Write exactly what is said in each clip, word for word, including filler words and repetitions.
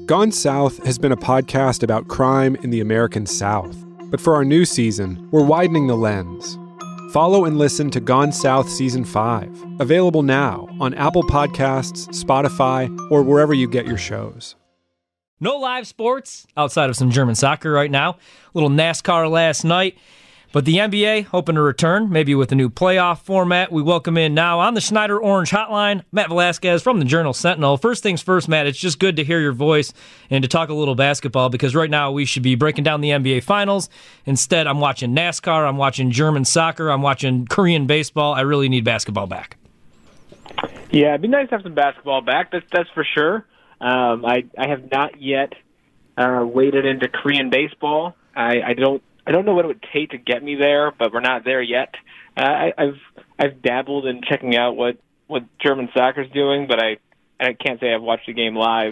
Gone South has been a podcast about crime in the American South. But for our new season, we're widening the lens. Follow and listen to Gone South Season five, available now on Apple Podcasts, Spotify, or wherever you get your shows. No live sports outside of some German soccer right now. A little NASCAR last night. But the N B A hoping to return, maybe with a new playoff format. We welcome in now on the Schneider Orange Hotline, Matt Velasquez from the Journal-Sentinel. First things first, Matt, it's just good to hear your voice and to talk a little basketball, because right now we should be breaking down the N B A Finals. Instead, I'm watching NASCAR, I'm watching German soccer, I'm watching Korean baseball. I really need basketball back. Yeah, it'd be nice to have some basketball back, that's, that's for sure. Um, I, I have not yet uh, waded into Korean baseball. I, I don't I don't know what it would take to get me there, but we're not there yet. Uh, I, I've I've dabbled in checking out what, what German soccer's doing, but I I can't say I've watched the game live.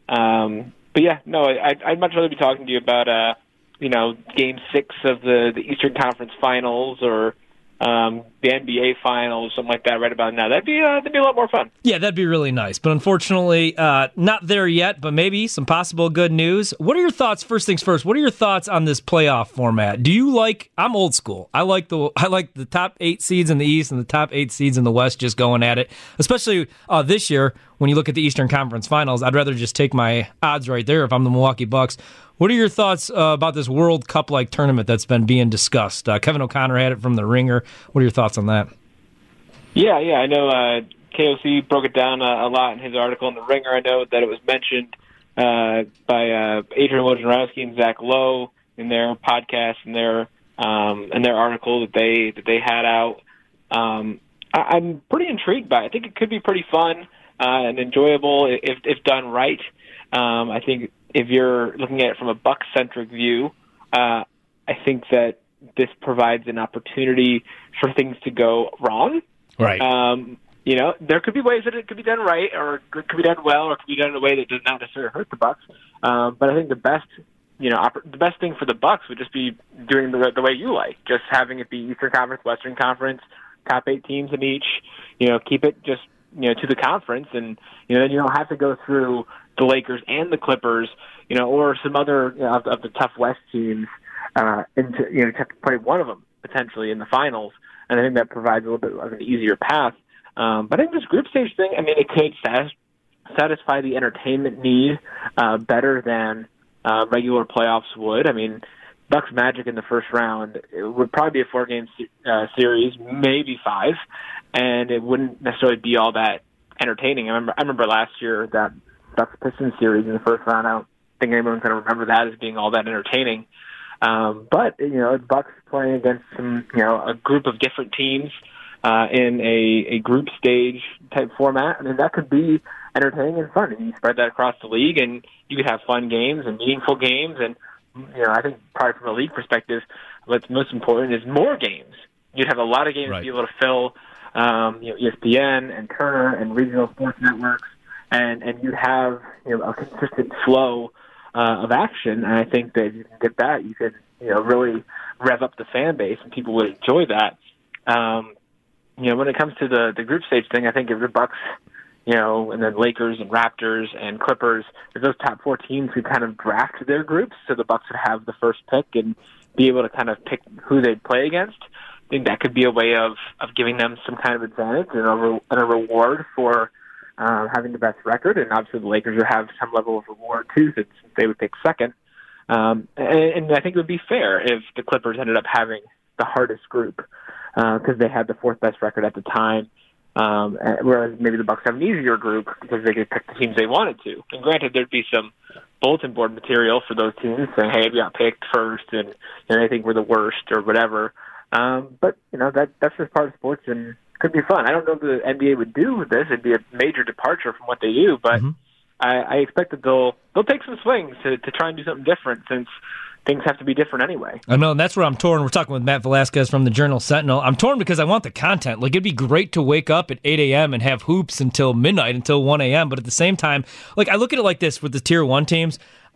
Um, but yeah, no, I, I'd much rather be talking to you about uh, you know, Game Six of the, the Eastern Conference Finals, or um, the N B A Finals, something like that, right about now. That'd be uh, that'd be a lot more fun. Yeah, that'd be really nice. But unfortunately, uh, not there yet, but maybe some possible good news. What are your thoughts, first things first, what are your thoughts on this playoff format? Do you like, I'm old school. I like the I like the top eight seeds in the East and the top eight seeds in the West just going at it. Especially uh, this year, when you look at the Eastern Conference Finals, I'd rather just take my odds right there if I'm the Milwaukee Bucks. What are your thoughts uh, about this World Cup-like tournament that's been being discussed? Uh, Kevin O'Connor had it from The Ringer. What are your thoughts on that? Yeah, yeah, I know uh, K O C broke it down a, a lot in his article in The Ringer. I know that it was mentioned uh, by uh, Adrian Wojnarowski and Zach Lowe in their podcast and their um, in their article that they that they had out. Um, I, I'm pretty intrigued by it. I think it could be pretty fun uh, and enjoyable if if done right. Um, I think if you're looking at it from a Buck-centric view, uh, I think that this provides an opportunity for things to go wrong. Right. Um, you know, there could be ways that it could be done right, or it could be done well, or it could be done in a way that does not necessarily hurt the Bucks. Um, but I think the best, you know, oper- the best thing for the Bucks would just be doing the, the way you like, just having it be Eastern Conference, Western Conference, top eight teams in each. You know, keep it just you know to the conference, and you know then you don't have to go through the Lakers and the Clippers, you know, or some other you know, of, of the tough West teams, uh, into you know to have to play one of them potentially in the finals. And I think that provides a little bit of an easier path. Um, but I think this group stage thing, I mean, it could satis- satisfy the entertainment need uh, better than uh, regular playoffs would. I mean, Bucks Magic in the first round, it would probably be a four-game se- uh, series, maybe five, and it wouldn't necessarily be all that entertaining. I remember, I remember last year that Bucks Pistons series in the first round. I don't think anyone's going to remember that as being all that entertaining. Um, but, you know, the Bucks playing against some, you know, a group of different teams uh, in a, a group stage type format. I mean, that could be entertaining and fun. And you spread that across the league, and you could have fun games and meaningful games. And, you know, I think probably from a league perspective, what's most important is more games. You'd have a lot of games right. to be able to fill, um, you know, E S P N and Turner and regional sports networks, and, and you have, you know, a consistent flow Uh, of action, and I think that if you can get that, you can, you know, really rev up the fan base, and people would enjoy that. Um, you know, when it comes to the, the group stage thing, I think if the Bucks, you know, and then Lakers and Raptors and Clippers, if those top four teams could kind of draft their groups, so the Bucks would have the first pick and be able to kind of pick who they'd play against, I think that could be a way of, of giving them some kind of advantage and a, re- and a reward for Uh, having the best record, and obviously the Lakers would have some level of reward too, since they would pick second. Um, and, and I think it would be fair if the Clippers ended up having the hardest group because uh, they had the fourth best record at the time, um, whereas maybe the Bucks have an easier group because they could pick the teams they wanted to. And granted, there'd be some bulletin board material for those teams saying, "Hey, we got picked first, and, and I think we're the worst," or whatever. Um, but you know that that's just part of sports, and could be fun. I don't know if the N B A would do with this. It'd be a major departure from what they do, but mm-hmm. I, I expect that they'll they'll take some swings to, to try and do something different, since things have to be different anyway. I know, and that's where I'm torn. We're talking with Matt Velasquez from the Journal-Sentinel. I'm torn because I want the content. Like, it'd be great to wake up at eight a.m. and have hoops until midnight, until one a.m., but at the same time, like, I look at it like this with the Tier one teams.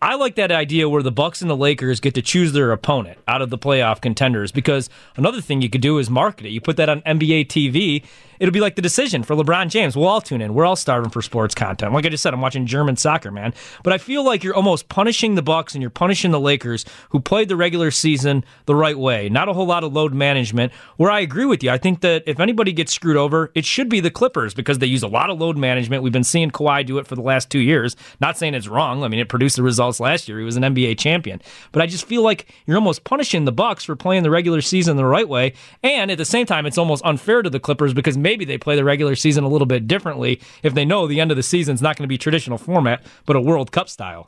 I like that idea where the Bucks and the Lakers get to choose their opponent out of the playoff contenders, because another thing you could do is market it. You put that on N B A T V, it'll be like the decision for LeBron James. We'll all tune in. We're all starving for sports content. Like I just said, I'm watching German soccer, man. But I feel like you're almost punishing the Bucks and you're punishing the Lakers, who played the regular season the right way. Not a whole lot of load management, where I agree with you. I think that if anybody gets screwed over, it should be the Clippers, because they use a lot of load management. We've been seeing Kawhi do it for the last two years. Not saying it's wrong. I mean, it produced the results last year. He was an N B A champion. But I just feel like you're almost punishing the Bucks for playing the regular season the right way. And at the same time, it's almost unfair to the Clippers, because maybe they play the regular season a little bit differently if they know the end of the season is not going to be traditional format, but a World Cup style.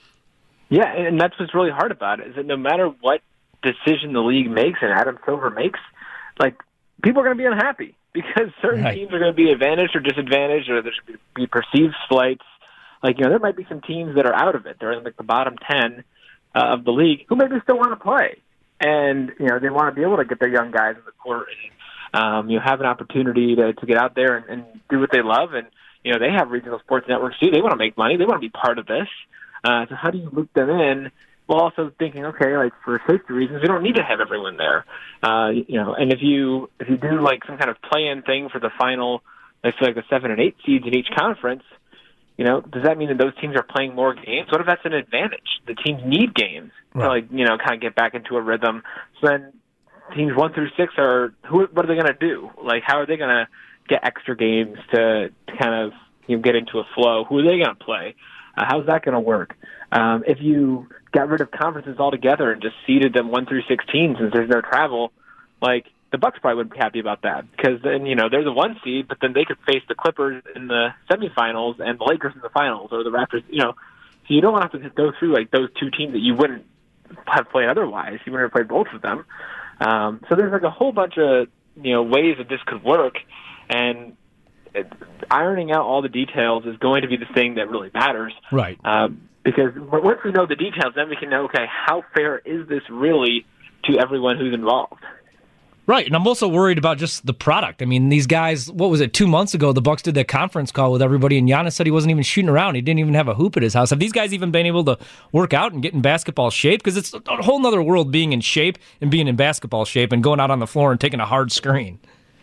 Yeah, and that's what's really hard about it, is that no matter what decision the league makes and Adam Silver makes, like, people are going to be unhappy, because certain right. teams are going to be advantaged or disadvantaged, or there should be perceived slights. Like, you know, there might be some teams that are out of it. They're in like the bottom ten uh, of the league who maybe still want to play. And, you know, they want to be able to get their young guys in the court and, um, you know, have an opportunity to, to get out there and, and do what they love. And, you know, they have regional sports networks too. They want to make money. They want to be part of this. Uh, so how do you loop them in while also thinking, okay, like, for safety reasons, we don't need to have everyone there. Uh, you know, and if you, if you do like some kind of play-in thing for the final, let's say like the seven and eight seeds in each conference, you know, does that mean that those teams are playing more games? What if that's an advantage? The teams need games right. to, like, you know, kind of get back into a rhythm. So then teams one through six are, who? What are they going to do? Like, how are they going to get extra games to, to kind of, you know, get into a flow? Who are they going to play? Uh, how's that going to work? Um, if you got rid of conferences altogether and just seeded them one through sixteen since there's no travel, like, the Bucks probably wouldn't be happy about that, because then, you know, they're the one seed, but then they could face the Clippers in the semifinals and the Lakers in the finals, or the Raptors, you know. So you don't want to have to go through, like, those two teams that you wouldn't have played otherwise. You wouldn't have played both of them. Um, so there's, like, a whole bunch of, you know, ways that this could work, and it, ironing out all the details is going to be the thing that really matters. Right. Um, because once we know the details, then we can know, okay, how fair is this really to everyone who's involved? Right, and I'm also worried about just the product. I mean, these guys, what was it, two months ago, the Bucks did that conference call with everybody, and Giannis said he wasn't even shooting around. He didn't even have a hoop at his house. Have these guys even been able to work out and get in basketball shape? Because it's a whole other world being in shape and being in basketball shape and going out on the floor and taking a hard screen.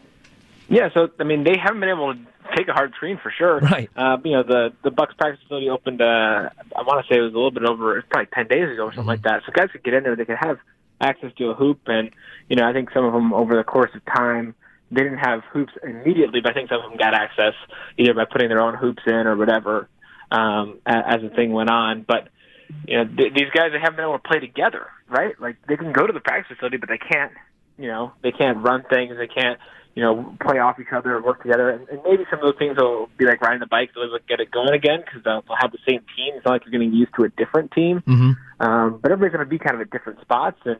Yeah, so, I mean, they haven't been able to take a hard screen for sure. Right. Uh, you know, the, the Bucks practice facility opened, uh, I want to say it was a little bit over, it's probably ten days ago or something mm-hmm. like that. So guys could get in there, they could have access to a hoop, and, you know, I think some of them over the course of time, they didn't have hoops immediately, but I think some of them got access either by putting their own hoops in or whatever um, as the thing went on. But, you know, th- these guys, they haven't been able to play together, right? Like, they can go to the practice facility, but they can't, you know, they can't run things, they can't, you know, play off each other or work together. And, and maybe some of those things will be like riding the bike, so they'll get it going again, because they'll, they'll have the same team. It's not like you're getting used to a different team. Mm-hmm. Um, but everybody's going to be kind of at different spots, and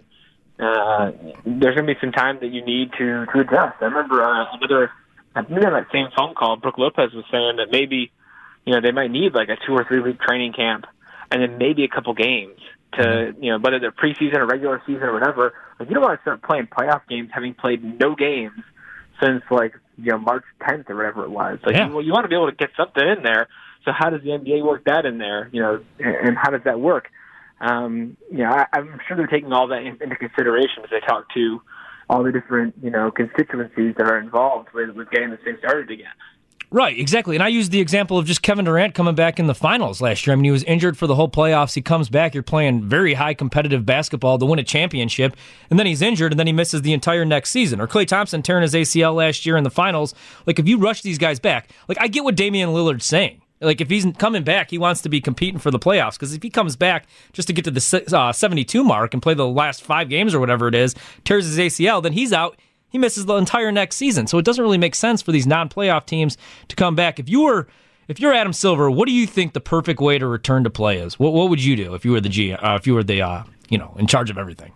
uh, there's going to be some time that you need to, to adjust. I remember uh, another, I think on that same phone call, Brooke Lopez was saying that maybe, you know, they might need like a two or three week training camp, and then maybe a couple games to, you know, whether they're preseason or regular season or whatever. Like, you don't want to start playing playoff games having played no games since, like, you know, March tenth or whatever it was. Like, yeah. you, you want to be able to get something in there. So how does the N B A work that in there? You know, and, and how does that work? Um, you know, I, I'm sure they're taking all that in, into consideration as they talk to all the different, you know, constituencies that are involved with, with getting this thing started again. Right, exactly. And I used the example of just Kevin Durant coming back in the finals last year. I mean, he was injured for the whole playoffs. He comes back. You're playing very high competitive basketball to win a championship. And then he's injured, and then he misses the entire next season. Or Klay Thompson tearing his A C L last year in the finals. Like, if you rush these guys back, like, I get what Damian Lillard's saying. Like, if he's coming back, he wants to be competing for the playoffs. Because if he comes back just to get to the uh, seventy-two mark and play the last five games or whatever it is, tears his A C L, then he's out. He misses the entire next season. So it doesn't really make sense for these non-playoff teams to come back. If you were, if you're Adam Silver, what do you think the perfect way to return to play is? What What would you do if you were the G, uh, if you were the, uh, you know, in charge of everything?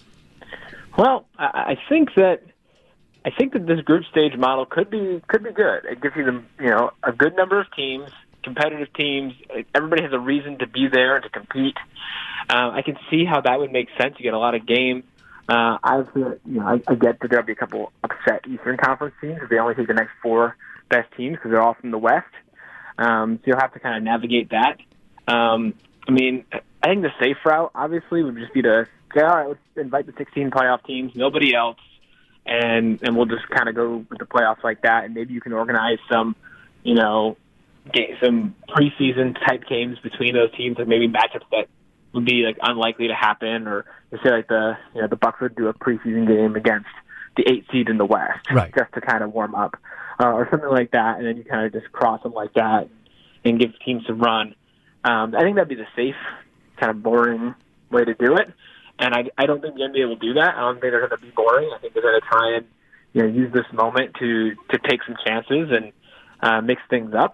Well, I think that I think that this group stage model could be could be good. It gives you the, you know, a good number of teams, competitive teams. Everybody has a reason to be there and to compete. Uh, I can see how that would make sense. You get a lot of games. Uh, obviously, you know, I, I get that there'll be a couple upset Eastern Conference teams if they only take the next four best teams because they're all from the West. Um, so you'll have to kind of navigate that. Um, I mean, I think the safe route, obviously, would just be to say, all right, let's invite the sixteen playoff teams, nobody else, and and we'll just kind of go with the playoffs like that. And maybe you can organize some, you know, get some preseason type games between those teams, and maybe matchups that would be like unlikely to happen, or say like the you know the Bucks would do a preseason game against the eight seed in the West, right, just to kind of warm up, uh, or something like that, and then you kind of just cross them like that and give teams some run. Um, I think that'd be the safe, kind of boring way to do it, and I, I don't think the N B A will do that. I don't think they're going to be boring. I think they're going to try and you know use this moment to to take some chances and uh, mix things up.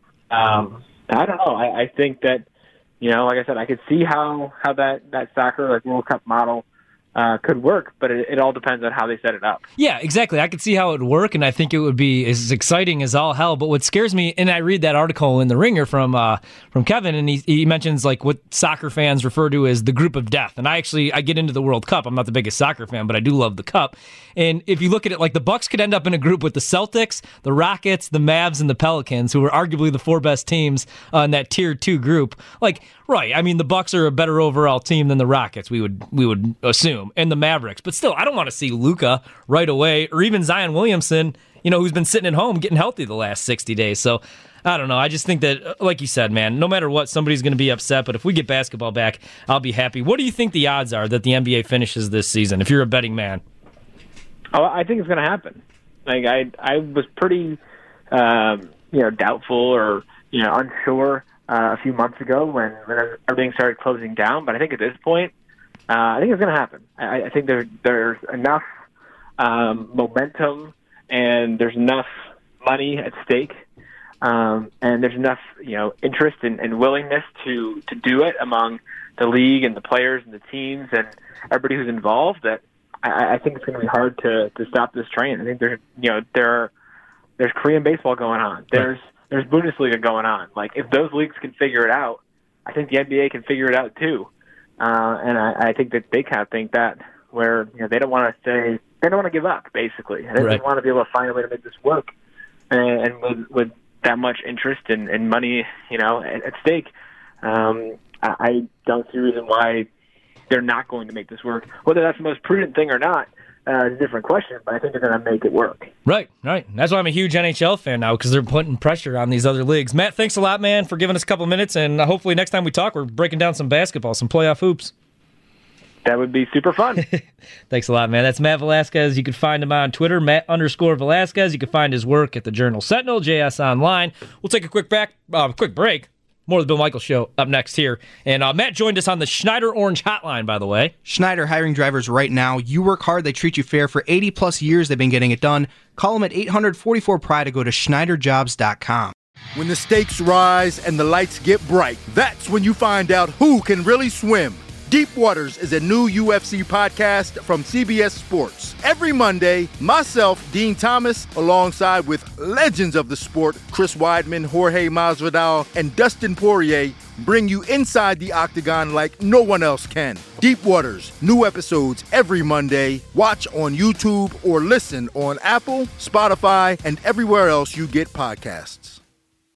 Um, I don't know. I, I think that you know, like I said, I could see how how that that soccer like World Cup model Uh, could work, but it, it all depends on how they set it up. Yeah, exactly. I could see how it would work, and I think it would be as exciting as all hell. But what scares me, and I read that article in The Ringer from uh, from Kevin, and he, he mentions like what soccer fans refer to as the group of death. And I actually I get into the World Cup. I'm not the biggest soccer fan, but I do love the Cup. And if you look at it, like the Bucks could end up in a group with the Celtics, the Rockets, the Mavs, and the Pelicans, who are arguably the four best teams uh, in that tier two group. Like, right? I mean, the Bucks are a better overall team than the Rockets. We would we would assume. And the Mavericks. But still, I don't want to see Luka right away, or even Zion Williamson, you know, who's been sitting at home getting healthy the last sixty days. So, I don't know. I just think that, like you said, man, no matter what, somebody's going to be upset. But if we get basketball back, I'll be happy. What do you think the odds are that the N B A finishes this season, if you're a betting man? Oh, I think it's going to happen. Like, I I was pretty, um, you know, doubtful or, you know, unsure uh, a few months ago when, when everything started closing down. But I think at this point, Uh, I think it's going to happen. I, I think there, there's enough um, momentum and there's enough money at stake, um, and there's enough, you know, interest and, and willingness to, to do it among the league and the players and the teams and everybody who's involved that I, I think it's going to be hard to, to stop this train. I think there's, you know, there are, there's Korean baseball going on. There's there's Bundesliga going on. Like, if those leagues can figure it out, I think the N B A can figure it out too. Uh, and I, I think that they kind of think that, where you know they don't want to say they don't want to give up. Basically, they right. want to be able to find a way to make this work. And, and with, with that much interest and, and money, you know, at, at stake, um, I, I don't see a reason why they're not going to make this work. Whether that's the most prudent thing or not uh, is a different question. But I think they're going to make it work. Right, right. That's why I'm a huge N H L fan now, because they're putting pressure on these other leagues. Matt, thanks a lot, man, for giving us a couple minutes, and hopefully next time we talk, we're breaking down some basketball, some playoff hoops. That would be super fun. Thanks a lot, man. That's Matt Velasquez. You can find him on Twitter, Matt underscore Velasquez. You can find his work at the Journal Sentinel, J S Online. We'll take a quick back, uh, quick break. More of the Bill Michaels Show up next here. And uh, Matt joined us on the Schneider Orange Hotline, by the way. Schneider hiring drivers right now. You work hard, they treat you fair. For eighty plus years, they've been getting it done. Call them at eight hundred forty-four pride or go to schneider jobs dot com. When the stakes rise and the lights get bright, that's when you find out who can really swim. Deep Waters is a new U F C podcast from C B S Sports. Every Monday, myself, Dean Thomas, alongside with legends of the sport, Chris Weidman, Jorge Masvidal, and Dustin Poirier, bring you inside the octagon like no one else can. Deep Waters, new episodes every Monday. Watch on YouTube or listen on Apple, Spotify, and everywhere else you get podcasts.